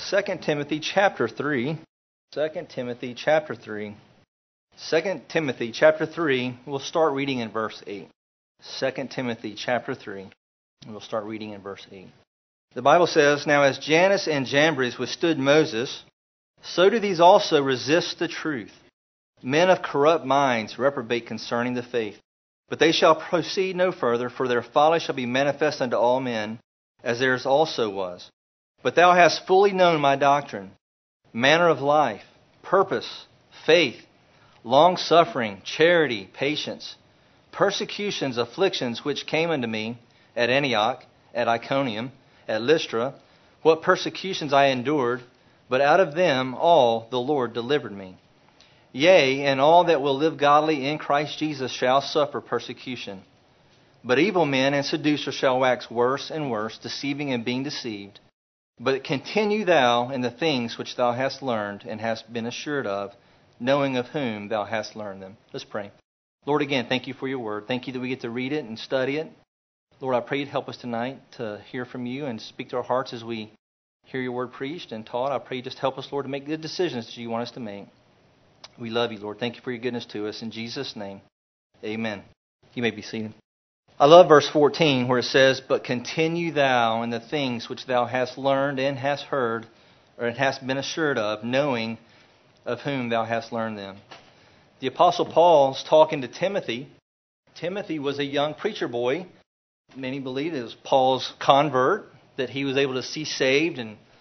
2 Timothy chapter 3. 2 Timothy chapter 3. 2 Timothy chapter 3, we'll start reading in verse 8. 2 Timothy chapter 3, we'll start reading in verse 8. The Bible says, "Now as Jannes and Jambres withstood Moses, so do these also resist the truth. Men of corrupt minds reprobate concerning the faith. But they shall proceed no further, for their folly shall be manifest unto all men, as theirs also was. But thou hast fully known my doctrine, manner of life, purpose, faith, long-suffering, charity, patience, persecutions, afflictions, which came unto me at Antioch, at Iconium, at Lystra, what persecutions I endured, but out of them all the Lord delivered me. Yea, and all that will live godly in Christ Jesus shall suffer persecution. But evil men and seducers shall wax worse and worse, deceiving and being deceived. But continue thou in the things which thou hast learned and hast been assured of, knowing of whom thou hast learned them." Let's pray. Lord, again, thank you for your word. Thank you that we get to read it and study it. Lord, I pray you'd help us tonight to hear from you and speak to our hearts as we hear your word preached and taught. I pray you just help us, Lord, to make good decisions that you want us to make. We love you, Lord. Thank you for your goodness to us. In Jesus' name, amen. You may be seated. I love verse 14 where it says, "But continue thou in the things which thou hast learned and hast heard, or hast been assured of, knowing of whom thou hast learned them." The Apostle Paul's talking to Timothy. Timothy was a young preacher boy. Many believe it was Paul's convert, that he was able to see saved.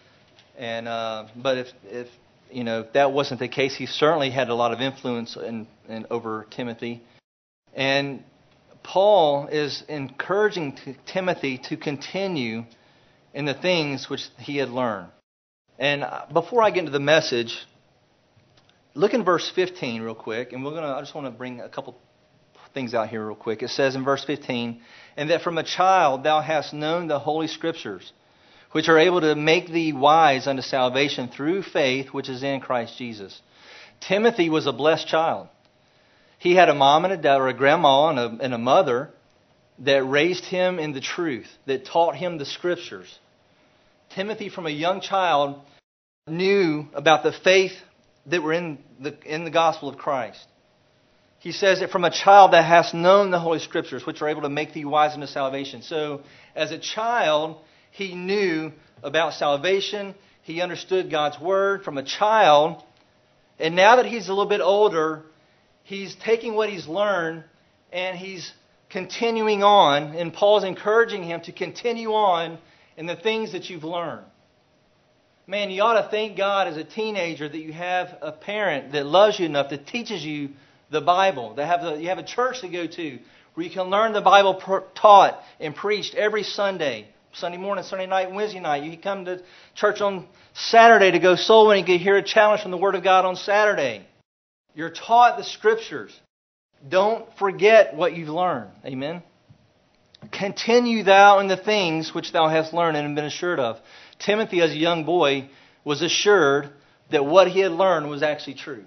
But if that wasn't the case, he certainly had a lot of influence over Timothy. And Paul is encouraging Timothy to continue in the things which he had learned. And before I get into the message, look in verse 15 real quick, and I just want to bring a couple things out here real quick. It says in verse 15, "And that from a child thou hast known the Holy Scriptures, which are able to make thee wise unto salvation through faith which is in Christ Jesus." Timothy was a blessed child. He had a mom and a dad, or a grandma and a mother that raised him in the truth, that taught him the Scriptures. Timothy, from a young child, knew about the faith that were in the gospel of Christ. He says that from a child thou hast known the Holy Scriptures, which are able to make thee wise unto salvation. So, as a child, he knew about salvation. He understood God's Word from a child. And now that he's a little bit older, he's taking what he's learned and he's continuing on. And Paul's encouraging him to continue on in the things that you've learned. Man, you ought to thank God as a teenager that you have a parent that loves you enough, that teaches you the Bible. You have a church to go to where you can learn the Bible taught and preached every Sunday. Sunday morning, Sunday night, Wednesday night. You can come to church on Saturday to go soul winning. You can hear a challenge from the Word of God on Saturday. You're taught the Scriptures. Don't forget what you've learned. Amen. "Continue thou in the things which thou hast learned and been assured of." Timothy, as a young boy, was assured that what he had learned was actually true.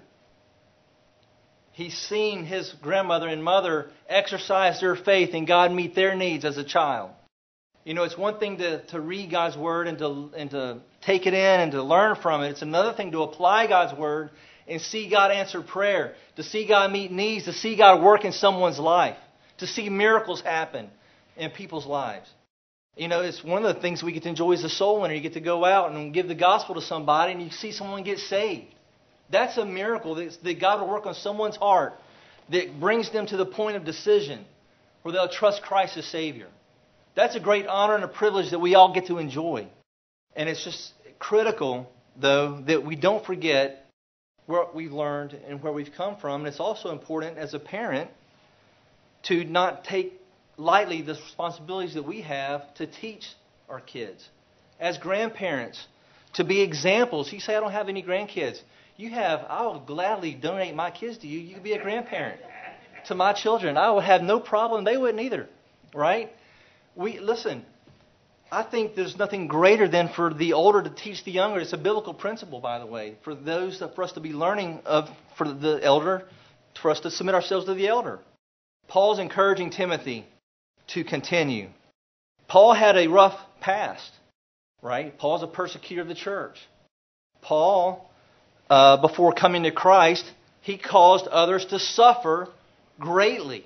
He's seen his grandmother and mother exercise their faith and God meet their needs as a child. It's one thing to read God's Word and to take it in and to learn from it. It's another thing to apply God's Word and see God answer prayer, to see God meet needs, to see God work in someone's life, to see miracles happen in people's lives. It's one of the things we get to enjoy as a soul winner. You get to go out and give the gospel to somebody and you see someone get saved. That's a miracle that God will work on someone's heart that brings them to the point of decision where they'll trust Christ as Savior. That's a great honor and a privilege that we all get to enjoy. And it's just critical, though, that we don't forget what we've learned and where we've come from. And it's also important as a parent to not take lightly the responsibilities that we have to teach our kids. As grandparents, to be examples. You say, "I don't have any grandkids." I will gladly donate my kids to you. You can be a grandparent to my children. I would have no problem. They wouldn't either. Right? Listen, I think there's nothing greater than for the older to teach the younger. It's a biblical principle, by the way, for us to be learning for the elder, for us to submit ourselves to the elder. Paul's encouraging Timothy to continue. Paul had a rough past, right? Paul's a persecutor of the church. Paul, before coming to Christ, he caused others to suffer greatly.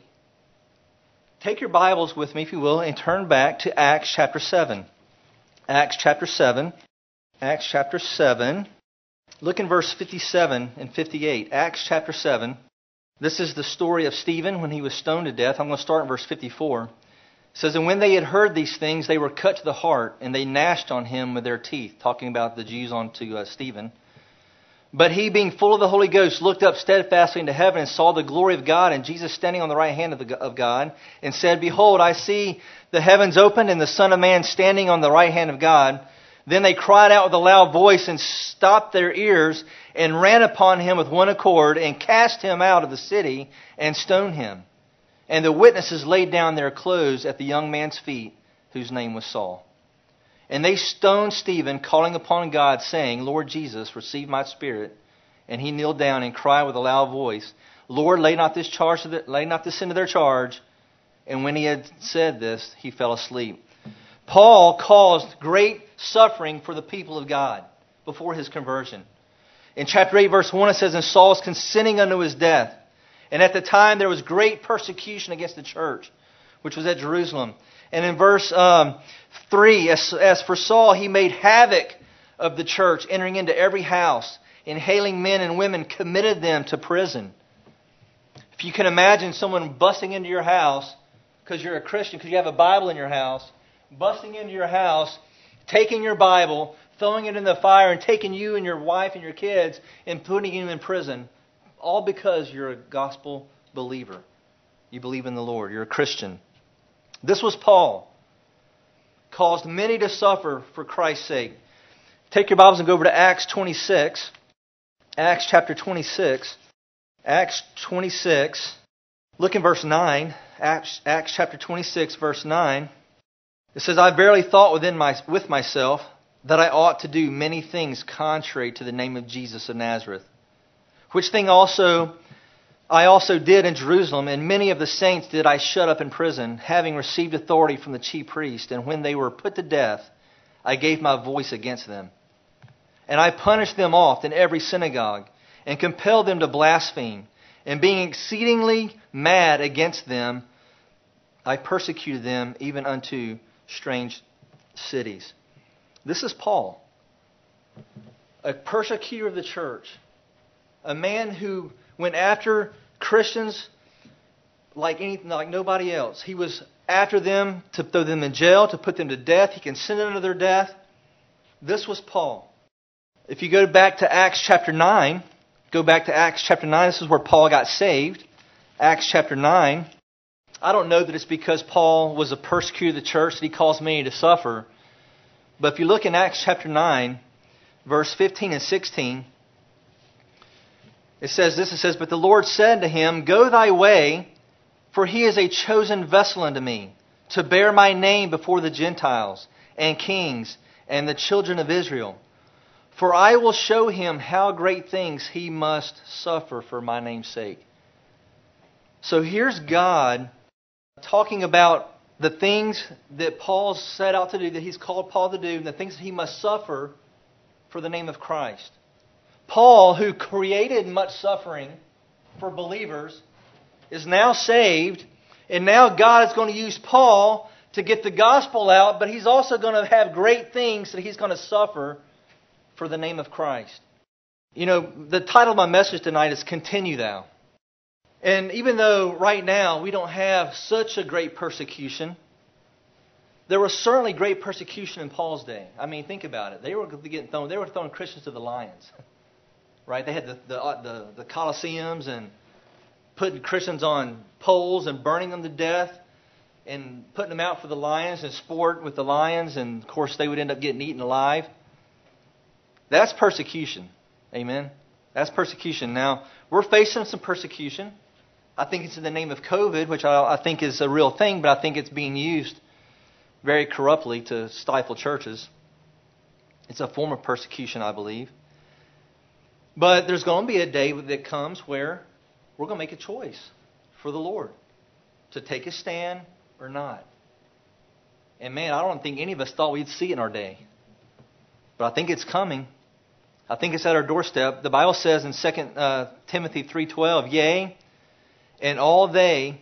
Take your Bibles with me, if you will, and turn back to Acts chapter 7. Acts chapter 7. Acts chapter 7. Look in verse 57 and 58. Acts chapter 7. This is the story of Stephen when he was stoned to death. I'm going to start in verse 54. It says, "And when they had heard these things, they were cut to the heart, and they gnashed on him with their teeth," talking about the Jews onto Stephen. "But he, being full of the Holy Ghost, looked up steadfastly into heaven and saw the glory of God and Jesus standing on the right hand of God, and said, Behold, I see the heavens opened and the Son of Man standing on the right hand of God. Then they cried out with a loud voice and stopped their ears and ran upon him with one accord and cast him out of the city and stoned him. And the witnesses laid down their clothes at the young man's feet, whose name was Saul. And they stoned Stephen, calling upon God, saying, Lord Jesus, receive my spirit. And he kneeled down and cried with a loud voice, Lord, lay not this sin to their charge. And when he had said this, he fell asleep." Paul caused great suffering for the people of God before his conversion. In chapter 8, verse 1, it says, "And Saul was consenting unto his death. And at the time there was great persecution against the church, which was at Jerusalem." And in verse 3, as for Saul, he made havoc of the church, entering into every house, and hailing men and women, committed them to prison. If you can imagine someone busting into your house because you're a Christian, because you have a Bible in your house, busting into your house, taking your Bible, throwing it in the fire, and taking you and your wife and your kids and putting you in prison, all because you're a gospel believer. You believe in the Lord. You're a Christian. This was Paul. Caused many to suffer for Christ's sake. Take your Bibles and go over to Acts 26. Acts chapter 26. Acts 26. Look in verse 9. Acts chapter 26, verse 9. It says, "I verily thought with myself that I ought to do many things contrary to the name of Jesus of Nazareth. Which thing I also did in Jerusalem, and many of the saints did I shut up in prison, having received authority from the chief priest. And when they were put to death, I gave my voice against them. And I punished them oft in every synagogue, and compelled them to blaspheme. And being exceedingly mad against them, I persecuted them even unto strange cities." This is Paul, a persecutor of the church, a man who went after Christians like nobody else. He was after them to throw them in jail, to put them to death. He consented unto their death. This was Paul. If you go back to Acts chapter 9, this is where Paul got saved. Acts chapter 9. I don't know that it's because Paul was a persecutor of the church that he caused many to suffer. But if you look in Acts chapter 9, verse 15 and 16, it says, "But the Lord said to him, Go thy way, for he is a chosen vessel unto me, to bear my name before the Gentiles and kings and the children of Israel. For I will show him how great things he must suffer for my name's sake." So here's God talking about the things that Paul set out to do, that he's called Paul to do, and the things that he must suffer for the name of Christ. Paul, who created much suffering for believers, is now saved, and now God is going to use Paul to get the gospel out, but he's also going to have great things that he's going to suffer for the name of Christ. You know, the title of my message tonight is Continue Thou. And even though right now we don't have such a great persecution, there was certainly great persecution in Paul's day. I mean, think about it. They were throwing Christians to the lions. Right? They had the Colosseums and putting Christians on poles and burning them to death and putting them out for the lions and sport with the lions. And, of course, they would end up getting eaten alive. That's persecution. Amen? That's persecution. Now, we're facing some persecution. I think it's in the name of COVID, which I think is a real thing, but I think it's being used very corruptly to stifle churches. It's a form of persecution, I believe. But there's going to be a day that comes where we're going to make a choice for the Lord to take a stand or not. And man, I don't think any of us thought we'd see it in our day. But I think it's coming. I think it's at our doorstep. The Bible says in 2 Timothy 3:12, yea, and all that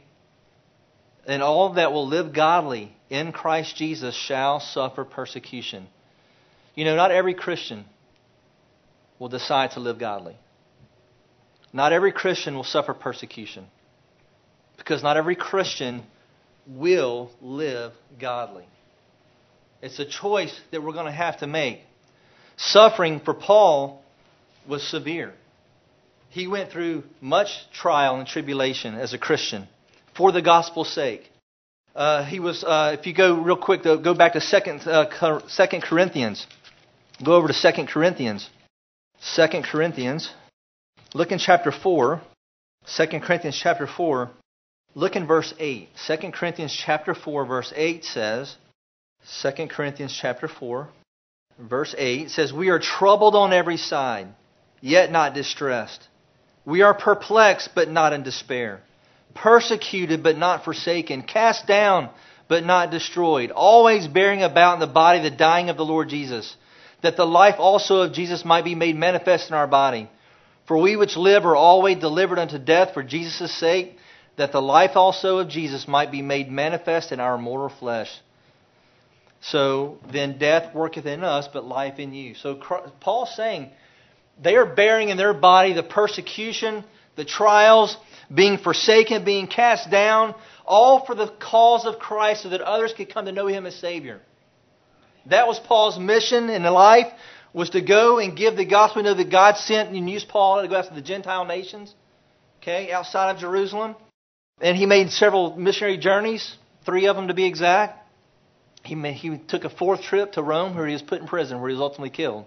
will live godly in Christ Jesus shall suffer persecution. You know, not every Christian will decide to live godly. Not every Christian will suffer persecution. Because not every Christian will live godly. It's a choice that we're going to have to make. Suffering for Paul was severe. He went through much trial and tribulation as a Christian for the gospel's sake. If you go real quick, go back to 2 Corinthians. Go over to 2 Corinthians. 2 Corinthians. Look in chapter 4. 2 Corinthians chapter 4. Look in verse 8. 2 Corinthians chapter 4 verse 8 says, 2 Corinthians chapter 4 verse 8 says, we are troubled on every side, yet not distressed. We are perplexed, but not in despair. Persecuted, but not forsaken. Cast down, but not destroyed. Always bearing about in the body the dying of the Lord Jesus, that the life also of Jesus might be made manifest in our body. For we which live are always delivered unto death for Jesus' sake, that the life also of Jesus might be made manifest in our mortal flesh. So then death worketh in us, but life in you. So Paul's saying they are bearing in their body the persecution, the trials, being forsaken, being cast down, all for the cause of Christ so that others could come to know Him as Savior. That was Paul's mission in life, was to go and give the gospel. We know that God sent and used Paul to go after the Gentile nations, outside of Jerusalem. And he made several missionary journeys, 3 of them to be exact. He took a 4th trip to Rome where he was put in prison, where he was ultimately killed.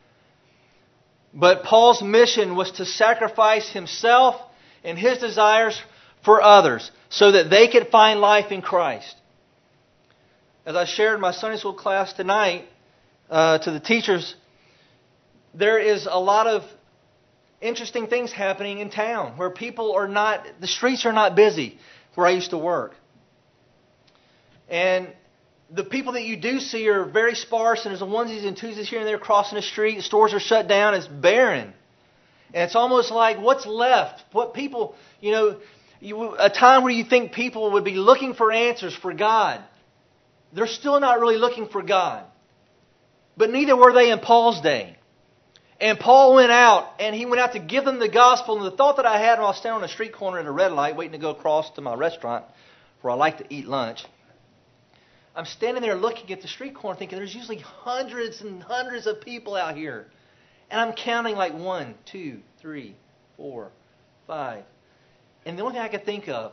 But Paul's mission was to sacrifice himself and his desires for others so that they could find life in Christ. As I shared in my Sunday school class tonight to the teachers, there is a lot of interesting things happening in town where the streets are not busy where I used to work. And the people that you do see are very sparse, and there's a onesies and twosies here and there crossing the street. Stores are shut down. It's barren. And it's almost like what's left? What people, a time where you think people would be looking for answers for God. They're still not really looking for God. But neither were they in Paul's day. And Paul went out to give them the gospel. And the thought that I had when I was standing on a street corner at a red light waiting to go across to my restaurant where I like to eat lunch. I'm standing there looking at the street corner thinking there's usually hundreds and hundreds of people out here. And I'm counting like 1, 2, 3, 4, 5. And the only thing I could think of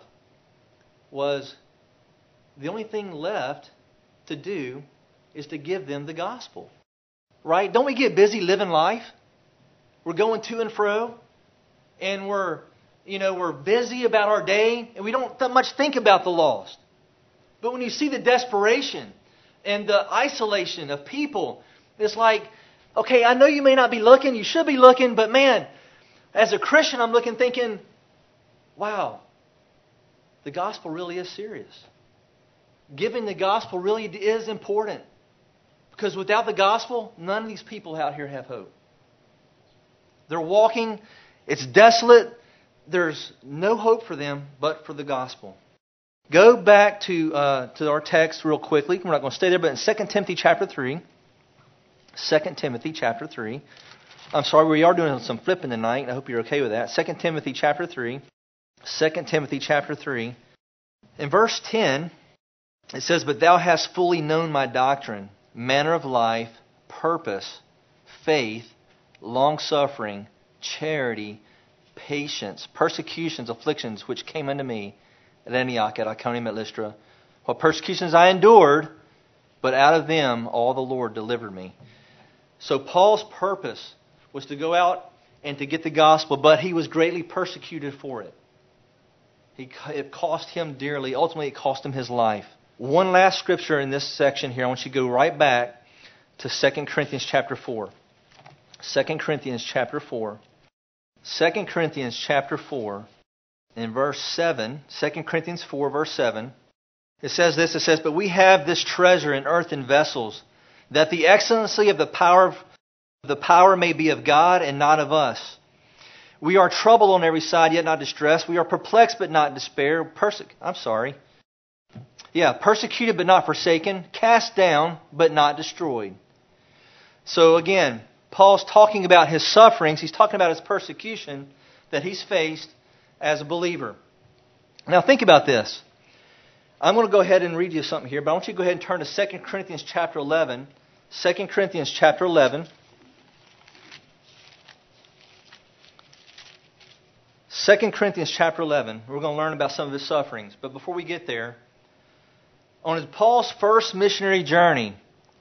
was the only thing left to do is to give them the gospel. Right? Don't we get busy living life? We're going to and fro. And we're busy about our day. And we don't that much think about the lost. But when you see the desperation and the isolation of people, it's like, okay, I know you may not be looking. You should be looking. But man, as a Christian, I'm looking thinking, wow, the gospel really is serious. Giving the gospel really is important. Because without the gospel, none of these people out here have hope. They're walking, it's desolate. There's no hope for them but for the gospel. Go back to our text real quickly. We're not going to stay there, but in 2 Timothy chapter 3. 2 Timothy chapter 3. I'm sorry, we are doing some flipping tonight. I hope you're okay with that. 2 Timothy chapter 3. 2 Timothy chapter 3. In verse 10, it says, but thou hast fully known my doctrine, manner of life, purpose, faith, long-suffering, charity, patience, persecutions, afflictions, which came unto me at Antioch, at Iconium, at Lystra. What persecutions I endured, but out of them all the Lord delivered me. So Paul's purpose was to go out and to get the gospel, but he was greatly persecuted for it. It cost him dearly. Ultimately, it cost him his life. One last scripture in this section here. I want you to go right back to 2 Corinthians chapter 4. 2 Corinthians chapter 4. 2 Corinthians chapter 4. In verse 7, 2 Corinthians 4, verse 7, it says this, it says, but we have this treasure in earthen vessels, that the excellency of the power the power may be of God and not of us. We are troubled on every side, yet not distressed. We are perplexed, but not in despair. Persecuted, but not forsaken. Cast down, but not destroyed. So again, Paul's talking about his sufferings. He's talking about his persecution that he's faced as a believer. Now think about this. I'm going to go ahead and read you something here, but I want you to go ahead and turn to 2 Corinthians chapter 11. 2 Corinthians chapter 11. 2 Corinthians chapter 11. We're going to learn about some of his sufferings. But before we get there, on Paul's first missionary journey,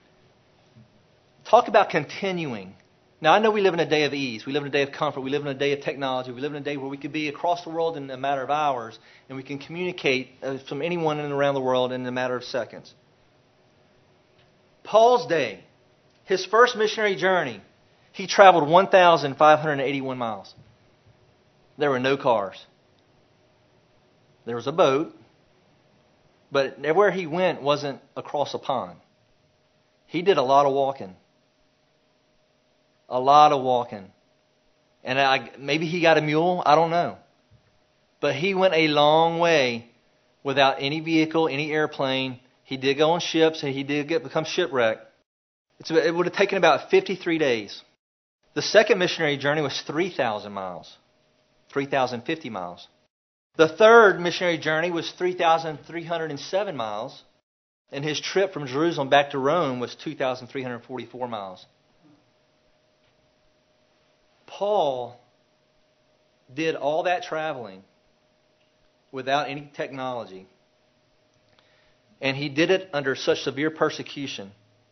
talk about continuing. Now, I know we live in a day of ease. We live in a day of comfort. We live in a day of technology. We live in a day where we could be across the world in a matter of hours, and we can communicate from anyone in and around the world in a matter of seconds. Paul's day, his first missionary journey, he traveled 1,581 miles. There were no cars. There was a boat, but everywhere he went wasn't across a pond. He did a lot of walking. A lot of walking. And maybe he got a mule. I don't know. But he went a long way without any vehicle, any airplane. He did go on ships, and he did become shipwrecked. It would have taken about 53 days. The second missionary journey was 3,000 miles. 3,050 miles. The third missionary journey was 3,307 miles. And his trip from Jerusalem back to Rome was 2,344 miles. Paul did all that traveling without any technology. And he did it under such severe persecution.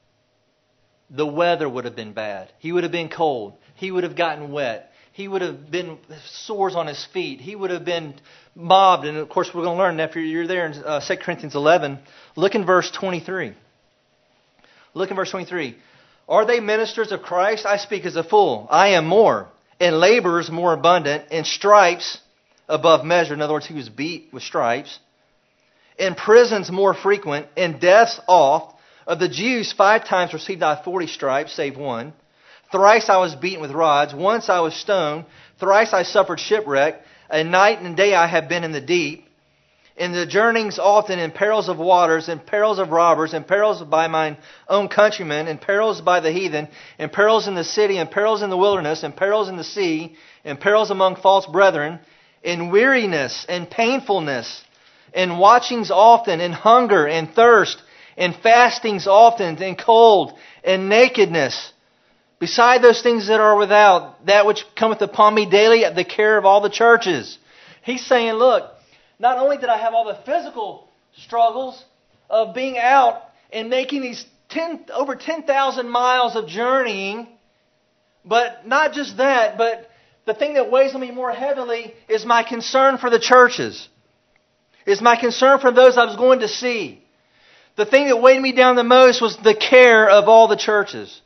The weather would have been bad. He would have been cold. He would have gotten wet. He would have been sores on his feet. He would have been mobbed. And of course, we're going to learn after you're there in 2 Corinthians 11. Look in verse 23. Look in verse 23. Are they ministers of Christ? I speak as a fool. I am more. In labors more abundant. In stripes above measure. In other words, he was beat with stripes. In prisons more frequent. In deaths oft. Of the Jews 5 times received I 40 stripes, save one. Thrice I was beaten with rods. Once I was stoned. Thrice I suffered shipwreck. A night and day I have been in the deep. In the journeyings often, in perils of waters, in perils of robbers, in perils by mine own countrymen, in perils by the heathen, in perils in the city, in perils in the wilderness, in perils in the sea, in perils among false brethren, in weariness and painfulness, in watchings often, in hunger and thirst, in fastings often, in cold and nakedness. Beside those things that are without, that which cometh upon me daily at the care of all the churches. He's saying, look, not only did I have all the physical struggles of being out and making these over 10,000 miles of journeying, but not just that, but the thing that weighs on me more heavily is my concern for the churches. Is my concern for those I was going to see. The thing that weighed me down the most was the care of all the churches.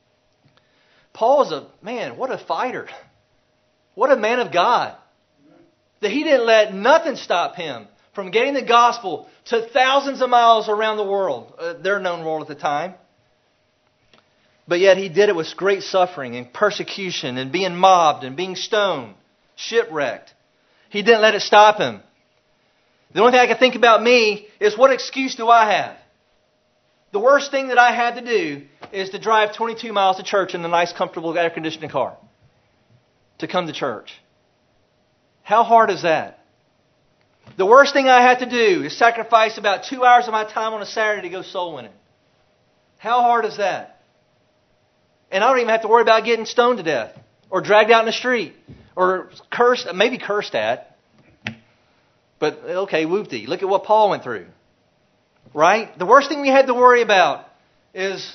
Paul's what a fighter. What a man of God. That he didn't let nothing stop him from getting the gospel to thousands of miles around the world, their known world at the time. But yet he did it with great suffering and persecution and being mobbed and being stoned, shipwrecked. He didn't let it stop him. The only thing I can think about me is, what excuse do I have? The worst thing that I had to do is to drive 22 miles to church in a nice, comfortable, air-conditioned car to come to church. How hard is that? The worst thing I had to do is sacrifice about 2 hours of my time on a Saturday to go soul winning. How hard is that? And I don't even have to worry about getting stoned to death or dragged out in the street or maybe cursed at. But okay, whoop-dee. Look at what Paul went through. Right? The worst thing we had to worry about is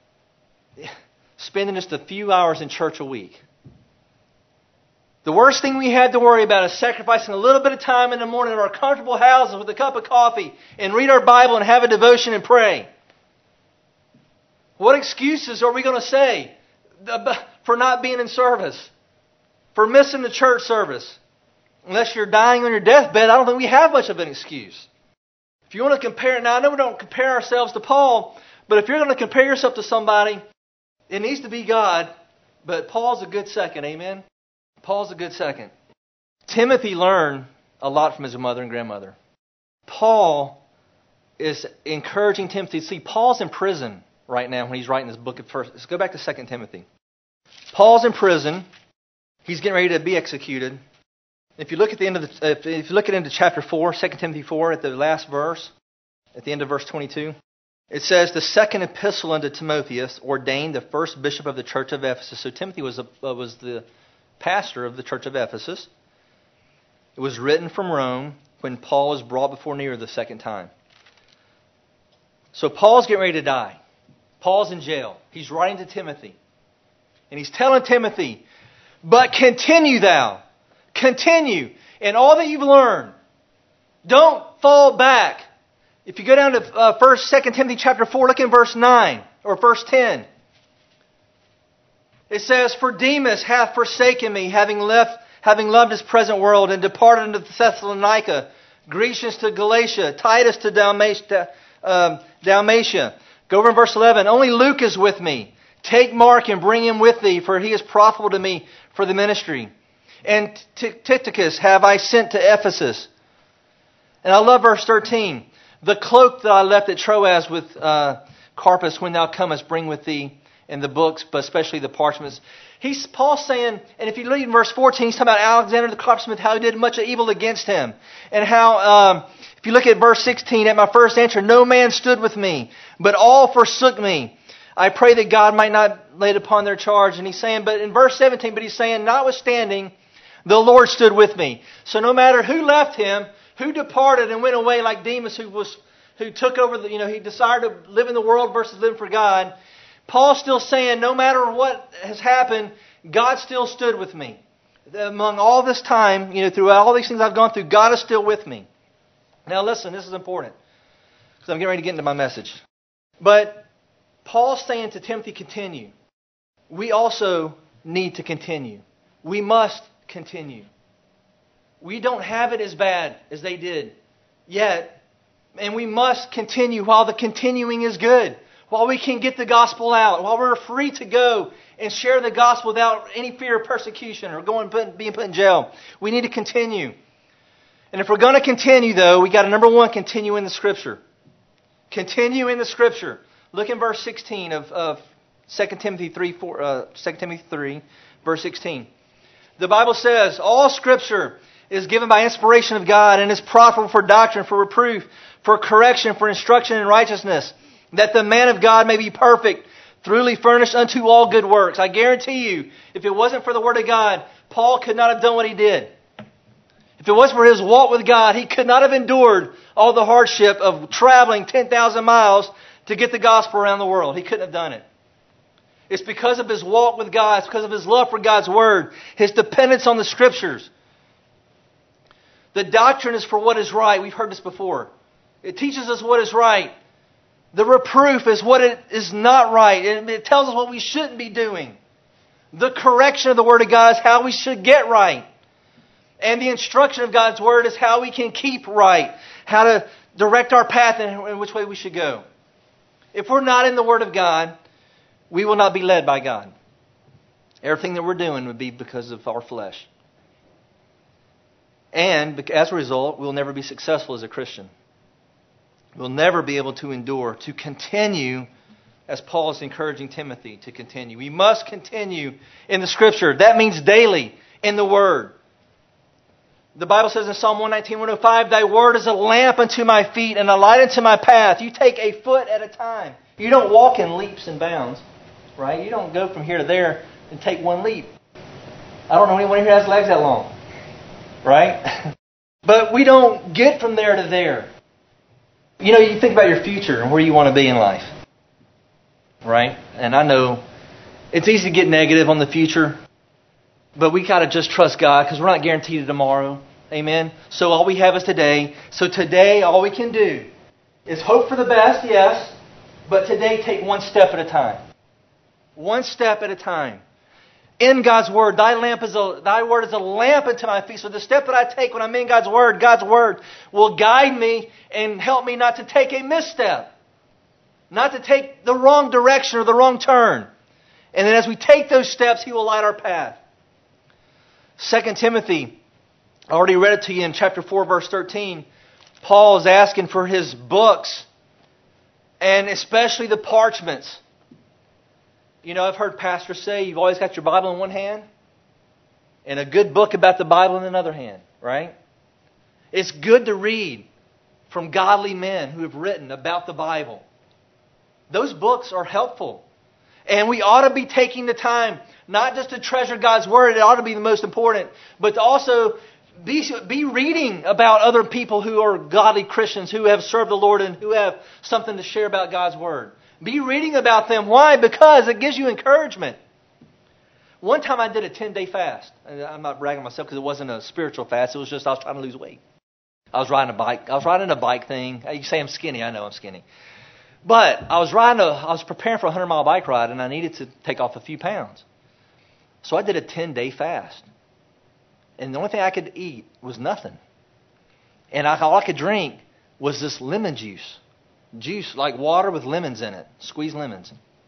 spending just a few hours in church a week. The worst thing we had to worry about is sacrificing a little bit of time in the morning in our comfortable houses with a cup of coffee and read our Bible and have a devotion and pray. What excuses are we going to say for not being in service? For missing the church service? Unless you're dying on your deathbed, I don't think we have much of an excuse. If you want to compare, now I know we don't compare ourselves to Paul, but if you're going to compare yourself to somebody, it needs to be God But Paul's a good second, amen? Paul's a good second. Timothy learned a lot from his mother and grandmother. Paul is encouraging Timothy. See, Paul's in prison right now when he's writing this book at first. Let's go back to 2 Timothy. Paul's in prison. He's getting ready to be executed. If you look at the end of if you look into chapter 4, 2 Timothy 4, at the last verse, at the end of verse 22, it says, "The second epistle unto Timotheus, ordained the first bishop of the church of Ephesus." So Timothy was the pastor of the church of Ephesus. It was written from Rome when Paul was brought before Nero the second time. So Paul's getting ready to die. Paul's in jail. He's writing to Timothy. And he's telling Timothy, "But continue thou. Continue in all that you've learned. Don't fall back." If you go down to 2 Timothy chapter 4, look in verse 9 or verse 10. It says, "For Demas hath forsaken me, having loved his present world, and departed unto Thessalonica, Grecians to Galatia, Titus to Dalmatia." Go over in verse 11. "Only Luke is with me. Take Mark and bring him with thee, for he is profitable to me for the ministry. And Tychicus have I sent to Ephesus." And I love verse 13. "The cloak that I left at Troas with Carpus, when thou comest, bring with thee, and the books, but especially the parchments." Paul's saying, and if you read in verse 14, he's talking about Alexander the coppersmith, how he did much evil against him. And how, if you look at verse 16, "At my first answer, no man stood with me, but all forsook me. I pray that God might not lay it upon their charge." And he's saying, but in verse 17, but he's saying, "Notwithstanding, the Lord stood with me." So no matter who left him, who departed and went away, like Demas, who took over he decided to live in the world versus live for God. Paul's still saying, no matter what has happened, God still stood with me. Among all this time, through all these things I've gone through, God is still with me. Now listen, this is important, because I'm getting ready to get into my message. But Paul's saying to Timothy, continue. We also need to continue. We must continue. We don't have it as bad as they did yet. And we must continue while the continuing is good. While we can get the gospel out. While we're free to go and share the gospel without any fear of persecution or being put in jail. We need to continue. And if we're going to continue, though, we got to, number one, continue in the Scripture. Continue in the Scripture. Look in verse 16 of 2 Timothy 3, verse 16. The Bible says, "All Scripture is given by inspiration of God and is profitable for doctrine, for reproof, for correction, for instruction in righteousness, that the man of God may be perfect, thoroughly furnished unto all good works." I guarantee you, if it wasn't for the Word of God, Paul could not have done what he did. If it wasn't for his walk with God, he could not have endured all the hardship of traveling 10,000 miles to get the gospel around the world. He couldn't have done it. It's because of his walk with God. It's because of his love for God's Word, his dependence on the Scriptures. The doctrine is for what is right. We've heard this before. It teaches us what is right. The reproof is what is not right. It tells us what we shouldn't be doing. The correction of the Word of God is how we should get right. And the instruction of God's Word is how we can keep right. How to direct our path and which way we should go. If we're not in the Word of God, we will not be led by God. Everything that we're doing would be because of our flesh. And as a result, we'll never be successful as a Christian. We'll never be able to endure, to continue, as Paul is encouraging Timothy to continue. We must continue in the Scripture. That means daily in the Word. The Bible says in Psalm 119, 105, "Thy word is a lamp unto my feet and a light unto my path." You take a foot at a time. You don't walk in leaps and bounds, right? You don't go from here to there and take one leap. I don't know anyone here who has legs that long, right? But we don't get from there to there. You think about your future and where you want to be in life, right? And I know it's easy to get negative on the future, but we got to just trust God because we're not guaranteed of tomorrow. Amen? So all we have is today. So today, all we can do is hope for the best, yes, but today take one step at a time. One step at a time. In God's Word, Thy Word is a lamp unto my feet. So the step that I take when I'm in God's Word will guide me and help me not to take a misstep. Not to take the wrong direction or the wrong turn. And then as we take those steps, He will light our path. 2 Timothy, I already read it to you in chapter 4, verse 13. Paul is asking for his books, and especially the parchments. You know, I've heard pastors say you've always got your Bible in one hand and a good book about the Bible in another hand, right? It's good to read from godly men who have written about the Bible. Those books are helpful. And we ought to be taking the time, not just to treasure God's Word, it ought to be the most important, but to also be reading about other people who are godly Christians, who have served the Lord and who have something to share about God's Word. Be reading about them. Why? Because it gives you encouragement. One time I did a 10-day fast. And I'm not bragging on myself because it wasn't a spiritual fast. It was just I was trying to lose weight. I was riding a bike. I was riding a bike thing. You say I'm skinny. I know I'm skinny. But I was preparing for a 100-mile bike ride, and I needed to take off a few pounds. So I did a 10-day fast. And the only thing I could eat was nothing. And all I could drink was this lemon juice. Juice like water with lemons in it. Squeezed lemons.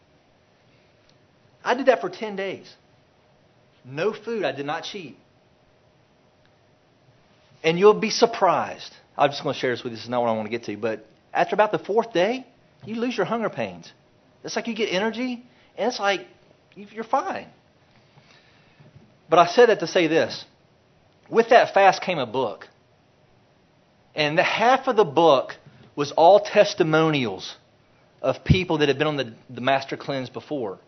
I did that for 10 days. No food. I did not cheat. And you'll be surprised. I'm just going to share this with you. This is not what I want to get to. But after about the 4th day, you lose your hunger pains. It's like you get energy, and it's like you're fine. But I said that to say this. With that fast came a book. And the half of the book was all testimonials of people that had been on the Master Cleanse before.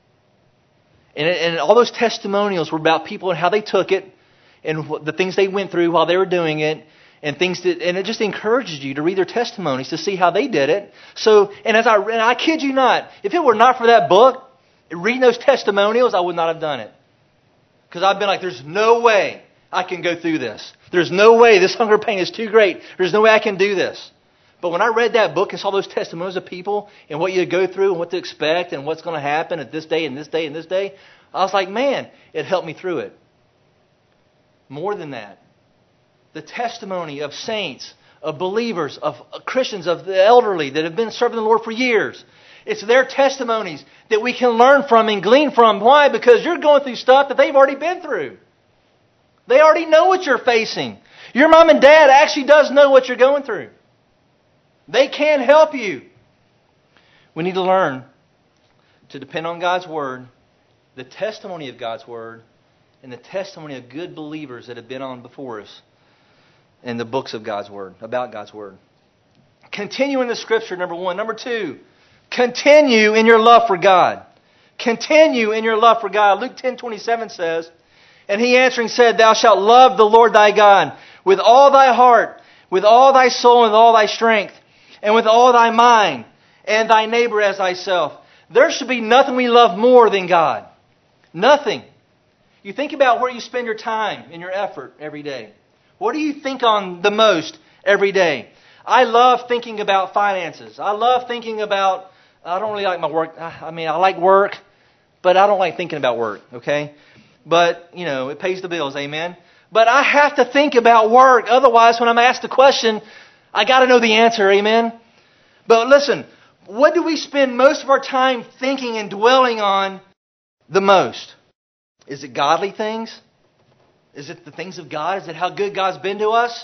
And all those testimonials were about people and how they took it and the things they went through while they were doing it. And it just encourages you to read their testimonies to see how they did it. So, and I kid you not, if it were not for that book, reading those testimonials, I would not have done it. Because I've been like, there's no way I can go through this. There's no way, this hunger pain is too great. There's no way I can do this. But when I read that book and saw those testimonies of people and what you go through and what to expect and what's going to happen at this day and this day and this day, I was like, man, it helped me through it. More than that, the testimony of saints, of believers, of Christians, of the elderly that have been serving the Lord for years. It's their testimonies that we can learn from and glean from. Why? Because you're going through stuff that they've already been through. They already know what you're facing. Your mom and dad actually does know what you're going through. They can help you. We need to learn to depend on God's Word, the testimony of God's Word, and the testimony of good believers that have been on before us in the books of God's Word, about God's Word. Continue in the Scripture, number 1. Number 2, continue in your love for God. Continue in your love for God. Luke 10:27 says, and he answering said, thou shalt love the Lord thy God with all thy heart, with all thy soul, and with all thy strength, and with all thy mind, and thy neighbor as thyself. There should be nothing we love more than God. Nothing. You think about where you spend your time and your effort every day. What do you think on the most every day? I love thinking about finances. I love thinking about, I don't really like my work. I like work, but I don't like thinking about work, okay? But, it pays the bills, amen? But I have to think about work. Otherwise, when I'm asked a question, I got to know the answer, amen? But listen, what do we spend most of our time thinking and dwelling on the most? Is it godly things? Is it the things of God? Is it how good God's been to us?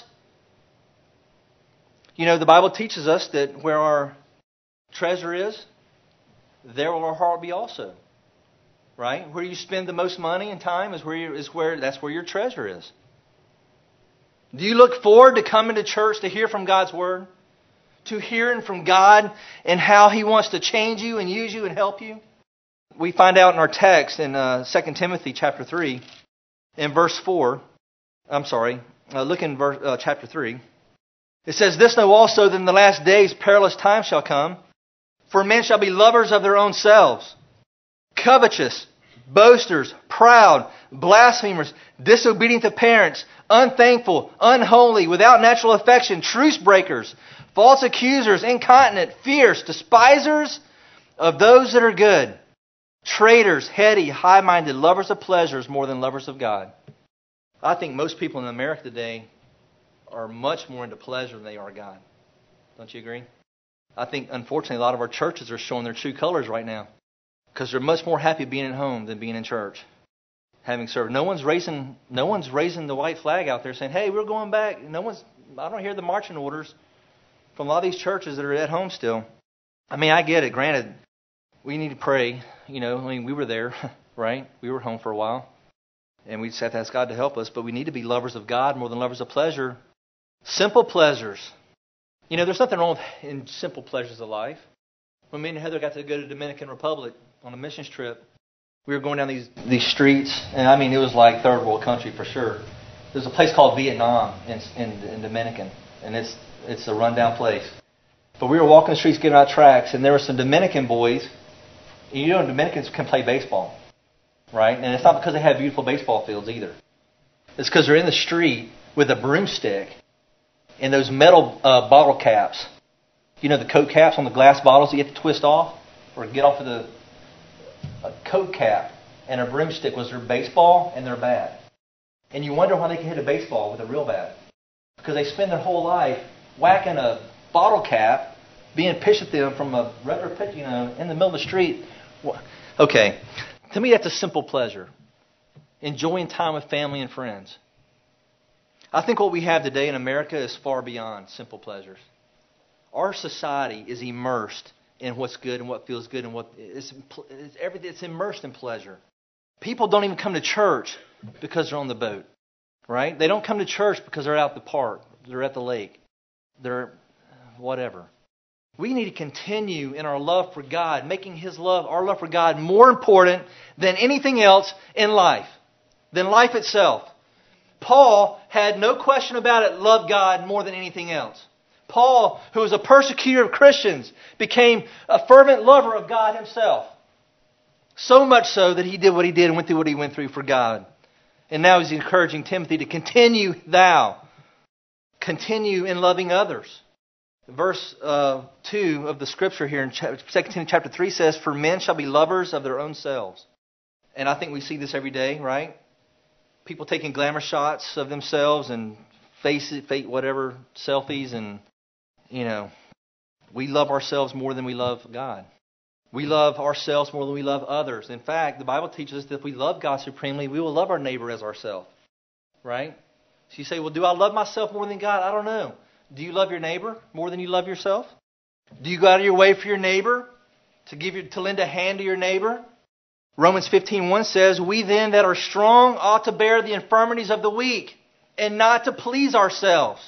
The Bible teaches us that where our treasure is, there will our heart be also. Right? Where you spend the most money and time that's where your treasure is. Do you look forward to coming to church to hear from God's Word? To hearing from God and how He wants to change you and use you and help you? We find out in our text in 2 Timothy chapter 3, in verse 4. Look in chapter 3. It says, this know also that in the last days perilous times shall come, for men shall be lovers of their own selves, covetous, boasters, proud, blasphemers, disobedient to parents, unthankful, unholy, without natural affection, truce breakers, false accusers, incontinent, fierce, despisers of those that are good, traitors, heady, high-minded, lovers of pleasures more than lovers of God. I think most people in America today are much more into pleasure than they are God. Don't you agree? I think, unfortunately, a lot of our churches are showing their true colors right now. Because they're much more happy being at home than being in church, having served. No one's raising the white flag out there saying, "Hey, we're going back." I don't hear the marching orders from a lot of these churches that are at home still. I mean, I get it. Granted, we need to pray. We were there, right? We were home for a while. And we just have to ask God to help us. But we need to be lovers of God more than lovers of pleasure. Simple pleasures. There's nothing wrong in simple pleasures of life. When me and Heather got to go to the Dominican Republic on a missions trip, we were going down these streets. And I mean, it was like third world country for sure. There's a place called Vietnam in Dominican. And it's a rundown place. But we were walking the streets, giving out tracts. And there were some Dominican boys. And Dominicans can play baseball. Right? And it's not because they have beautiful baseball fields either. It's because they're in the street with a broomstick and those metal bottle caps. The Coke caps on the glass bottles that you have to twist off or get off of the Coke cap. And a broomstick was their baseball and their bat. And you wonder why they can hit a baseball with a real bat. Because they spend their whole life whacking a bottle cap, being pitched at them from a regular pitch, in the middle of the street. Okay. To me, that's a simple pleasure. Enjoying time with family and friends. I think what we have today in America is far beyond simple pleasures. Our society is immersed in what's good and what feels good and it's immersed in pleasure. People don't even come to church because they're on the boat, right? They don't come to church because they're out at the park, they're at the lake, they're whatever. We need to continue in our love for God, making our love for God, more important than anything else in life, than life itself. Paul had no question about it, loved God more than anything else. Paul, who was a persecutor of Christians, became a fervent lover of God himself. So much so that he did what he did and went through what he went through for God. And now he's encouraging Timothy to continue in loving others. Verse 2 of the scripture here in 2 Timothy chapter 3 says, "For men shall be lovers of their own selves." And I think we see this every day, right? People taking glamour shots of themselves and fake whatever selfies, and we love ourselves more than we love God. We love ourselves more than we love others. In fact, the Bible teaches us that if we love God supremely, we will love our neighbor as ourselves. Right? So you say, well, do I love myself more than God? I don't know. Do you love your neighbor more than you love yourself? Do you go out of your way for your neighbor, to lend a hand to your neighbor? Romans 15:1 says, "We then that are strong ought to bear the infirmities of the weak, and not to please ourselves.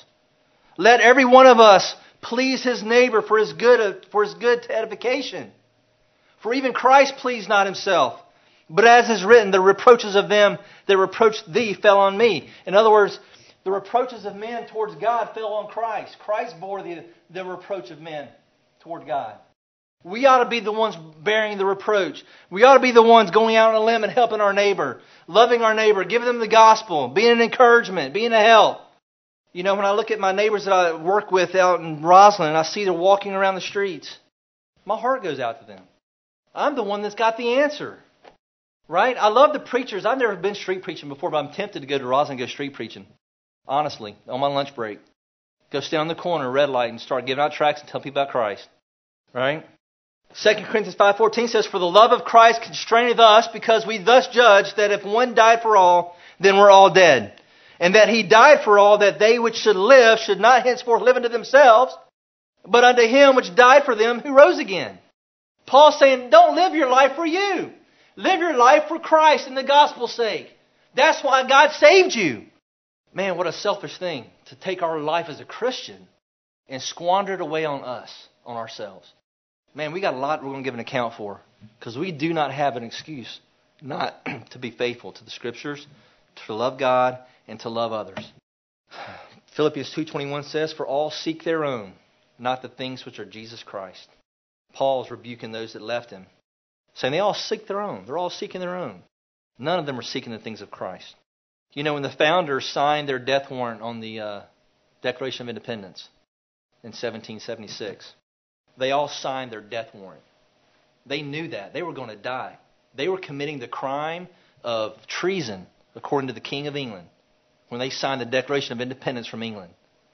Let every one of us please his neighbor for his good to edification. For even Christ pleased not himself, but as is written, the reproaches of them that reproached thee fell on me." In other words, the reproaches of men towards God fell on Christ. Christ bore the reproach of men toward God. We ought to be the ones bearing the reproach. We ought to be the ones going out on a limb and helping our neighbor, loving our neighbor, giving them the gospel, being an encouragement, being a help. When I look at my neighbors that I work with out in Roslyn and I see they're walking around the streets, my heart goes out to them. I'm the one that's got the answer. Right? I love the preachers. I've never been street preaching before, but I'm tempted to go to Roslyn and go street preaching. Honestly, on my lunch break. Go stand on the corner, red light, and start giving out tracts and tell people about Christ. Right? 2 Corinthians 5:14 says, "For the love of Christ constraineth us, because we thus judge that if one died for all, then we're all dead. And that he died for all, that they which should live should not henceforth live unto themselves, but unto him which died for them who rose again." Paul's saying, don't live your life for you. Live your life for Christ and the gospel's sake. That's why God saved you. Man, what a selfish thing to take our life as a Christian and squander it away on us, on ourselves. Man, we got a lot we're going to give an account for, because we do not have an excuse not to be faithful to the Scriptures, to love God, and to love others. Philippians 2:21 says, "For all seek their own, not the things which are Jesus Christ." Paul's rebuking those that left him, saying they all seek their own. They're all seeking their own. None of them are seeking the things of Christ. When the founders signed their death warrant on the Declaration of Independence in 1776, they all signed their death warrant. They knew that. They were going to die. They were committing the crime of treason, according to the King of England, when they signed the Declaration of Independence from England.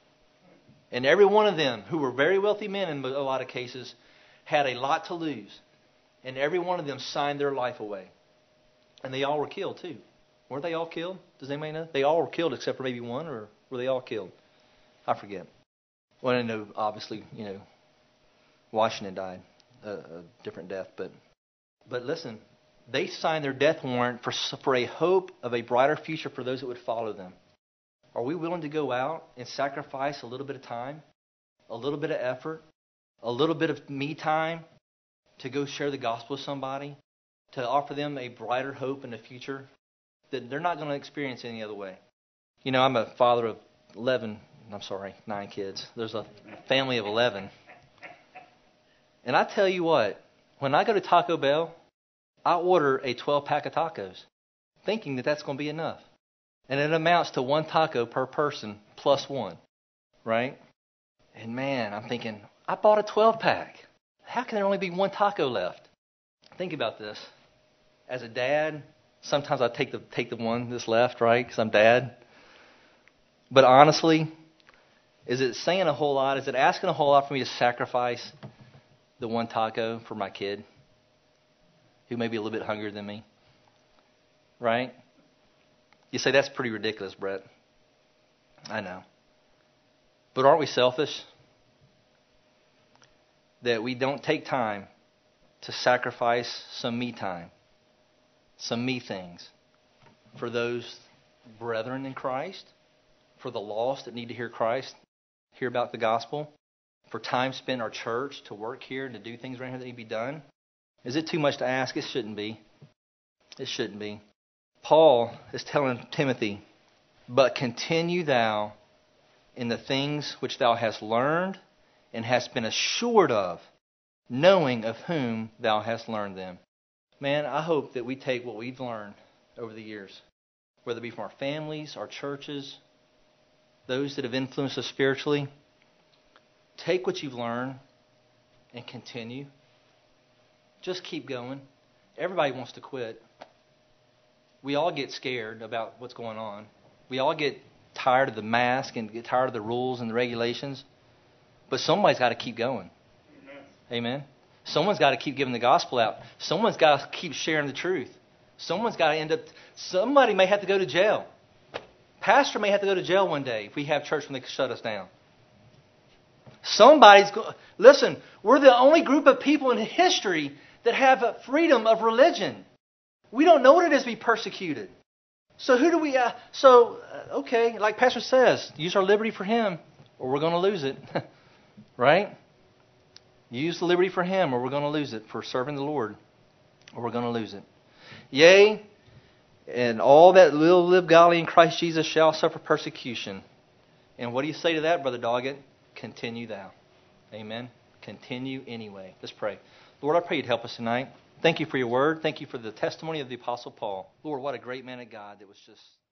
And every one of them, who were very wealthy men in a lot of cases, had a lot to lose And every one of them signed their life away. And they all were killed too. Weren't they all killed? Does anybody know? They all were killed except for maybe one, or were they all killed? I forget. Well, I know, obviously, Washington died a different death. But listen, they signed their death warrant for a hope of a brighter future for those that would follow them. Are we willing to go out and sacrifice a little bit of time, a little bit of effort, a little bit of me time to go share the gospel with somebody, to offer them a brighter hope in the future that they're not going to experience any other way? I'm a father of 9 kids. There's a family of 11. And I tell you what, when I go to Taco Bell, I order a 12-pack of tacos, thinking that that's going to be enough. And it amounts to one taco per person plus one, right? And man, I'm thinking, I bought a 12-pack. How can there only be one taco left? Think about this. As a dad, sometimes I take the one that's left, right? Because I'm dad. But honestly, is it saying a whole lot? Is it asking a whole lot for me to sacrifice the one taco for my kid, who may be a little bit hungrier than me? Right? You say, that's pretty ridiculous, Brett. I know. But aren't we selfish? That we don't take time to sacrifice some me time, some me things, for those brethren in Christ, for the lost that need to hear Christ, hear about the gospel, for time spent in our church to work here and to do things around here that need to be done? Is it too much to ask? It shouldn't be. It shouldn't be. Paul is telling Timothy, but continue thou in the things which thou hast learned and hast been assured of, knowing of whom thou hast learned them. Man, I hope that we take what we've learned over the years, whether it be from our families, our churches, those that have influenced us spiritually. Take what you've learned and continue. Just keep going. Everybody wants to quit. We all get scared about what's going on. We all get tired of the mask and get tired of the rules and the regulations. But somebody's got to keep going. Amen. Someone's got to keep giving the gospel out. Someone's got to keep sharing the truth. Someone's got to somebody may have to go to jail. Pastor may have to go to jail one day if we have church when they shut us down. Listen, we're the only group of people in history that have freedom of religion. We don't know what it is to be persecuted. So who do we... okay, like Pastor says, use our liberty for Him or we're going to lose it. Right? Use the liberty for Him or we're going to lose it. For serving the Lord or we're going to lose it. Yea, and all that will live godly in Christ Jesus shall suffer persecution. And what do you say to that, Brother Doggett? Continue thou. Amen. Continue anyway. Let's pray. Lord, I pray You'd help us tonight. Thank You for Your word. Thank You for the testimony of the Apostle Paul. Lord, what a great man of God that was just...